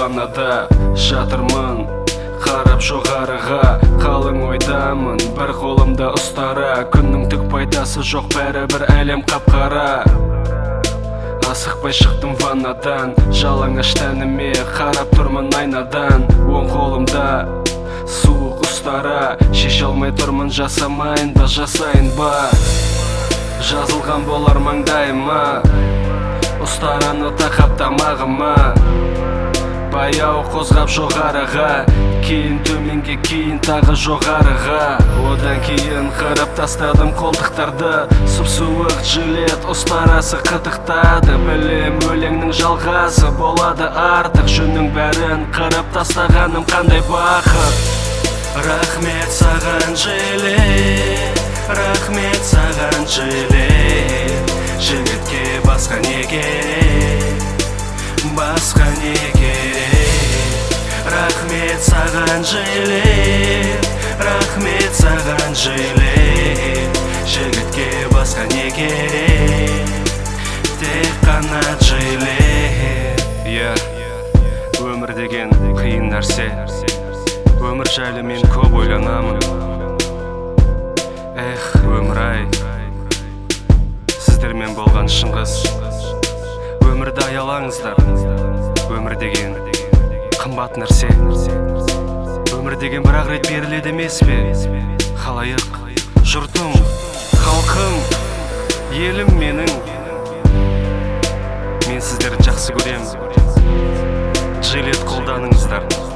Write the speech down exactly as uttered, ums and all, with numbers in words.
ваннада жатырмын, қарап жоғарыға, қалың ойдамын, бір қолымда ұстара. Күннің түк пайдасы жоқ, бәрі бір әлем қап-қара. Асықпай шықтым ваннадан, жалаңаш тәніме қарап тұрмын айнадан. Оң қолымда суық ұстара, шеше алмай тұрмын, жасамайын ба, жасайын ба. Жазылған болар маңдайыма, ұстараны тақап тамағыма. Баяу қозғап жоғарыға, кейін төменге, кейін тағы жоғарыға. Одан кейін қырып тастадым қолтықтарды, сұп-суық жилет ұстарасы қытықтады. Білем өлеңнің жалғасы болады артық, жүннің бәрін қырып тастағаным қандай бақыт. Рахмет саған жилет, рахмет саған жилет. Жігітке басқа не керек, басқа не керек. Рахмет саған жилет, рахмет саған жилет. Жігітке басқа не керек, тек қана жилет. Иә, өмір деген қиын нәрсе, өмір жайлы мен көп ойланамын. Эх, өмір-ай, сіздермен болған шыңғыс. Өмірді аялаңыздар, өмір деген қымбат нәрсе. Өмір деген бір-ақ рет беріледі емес пе? Халайық, жұртым, халқым, елім менің. Мен сіздерді жақсы көрем, жилет қолданыңыздар.